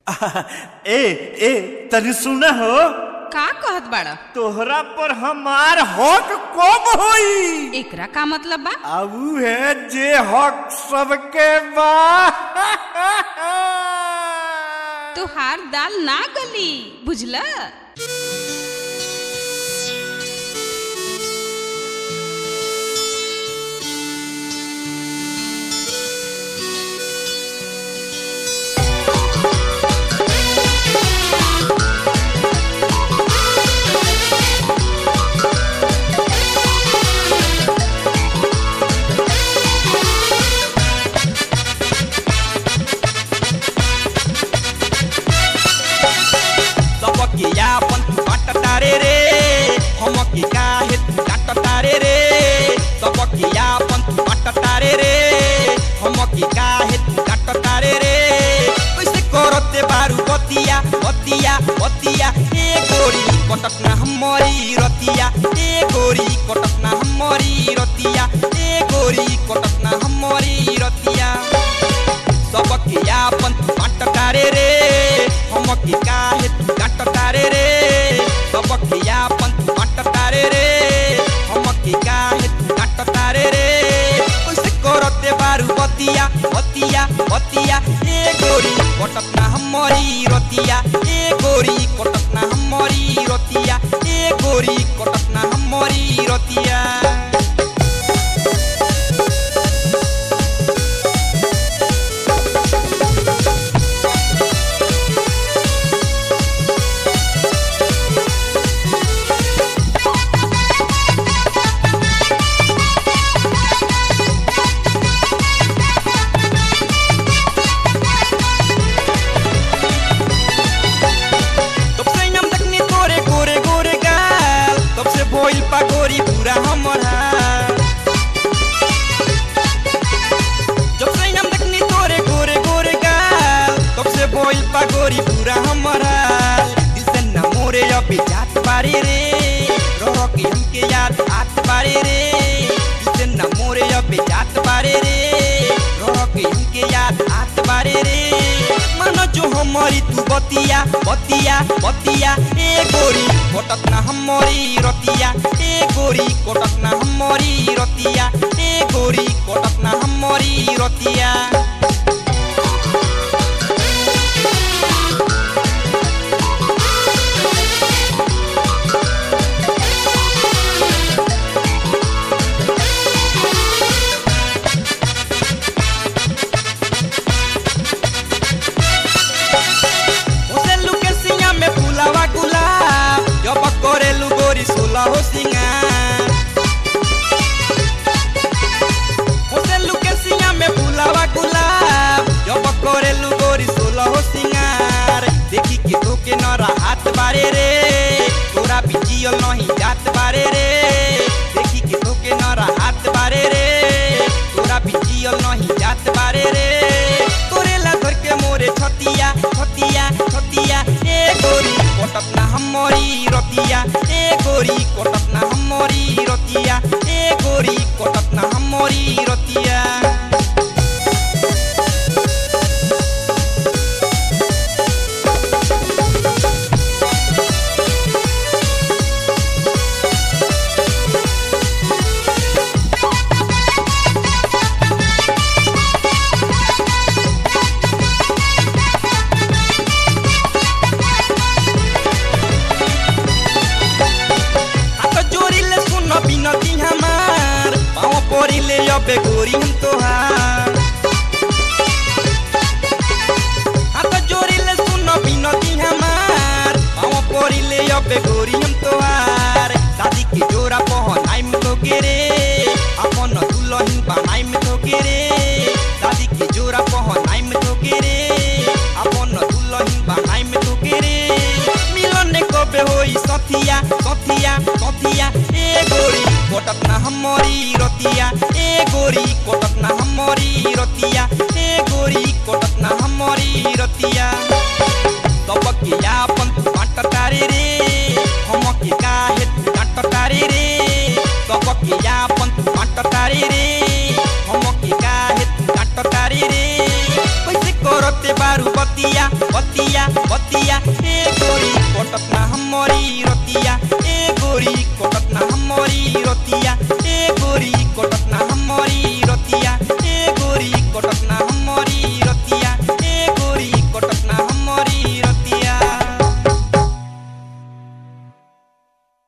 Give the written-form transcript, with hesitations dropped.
ए ए तनी सुना हो का कहत बाड़ा? तोहरा पर हमार हक कब होई? एकरा का मतलब बा? आऊ है जे हक सबके बा। तोहार दाल ना गली बुझला। कटकना हमारी रतिया ए गोरी कटकना हमारी रतिया ए गोरी कटकना हमारी रतिया सबके आपन बात करे रे हमके काहे काट करे रे सबके आपन बात करे रे हमके काहे काट करे रे कैसे करते बारू बतिया बतिया बतिया ए गोरी कटकना हमारी रतिया ए गोरी कटकना हमारी रतिया ए गोरी कटकना हमारी रतिया। गोरी पूरा हमारा जब से हम देखनी तोरे गोरे गोरे गाल तब से बोल पा गोरी पूरा हमारा दिल से न मोरे अभी जात बारे रे रह के हमके याद आत बारे रे दिल से न मोरे अभी जात बारे रे रह के हमके याद आत बारे रे मानो जो हमारी तू बतिया बतिया बतिया ए गोरी कटकना हमारी रतिया ए गोरी कटकना हमारी रतिया ए गोरी कटकना हमारी रतिया। हो सिंगार होसेलू के सिया में फूलावा गुलाब जब करेलू गोरी सोला हो सिंगार देखी के तो के नरा हाथ बारे रे तोरा बिजियल नहीं जात बारे रे देखी के तो के नरा हाथ बारे रे तोरा बिजियल नहीं जात बारे रे तोरे ला धर के मोरे छतिया छतिया छतिया ए गोरी कटकना हमारी रतिया ए गोरी कटकना हमारी रतिया ए गोरी कटकना हमारी रतिया। बे गोरी हम तोहार हाथ जोड़ी ले सुनो बिनती हमार पाँव पोरी ले अबे गोरी हम तोहार शादी के जोरा पहनाई में तो गिरे अपन दुल्हन बनाई में तो गिरे शादी के जोरा पहनाई में तो गिरे अपन दुल्हन बनाई में तो गिरे मिलन कबे होई सथिया सथिया सथिया ए गोरी कटकना हमारी रतिया ए गोरी कटकना हमारी रतिया ए गोरी कटकना हमारी रतिया सबके आपन बात करे रे हमके का बतिया बतिया ए गोरी कटत ना हमारी रतिया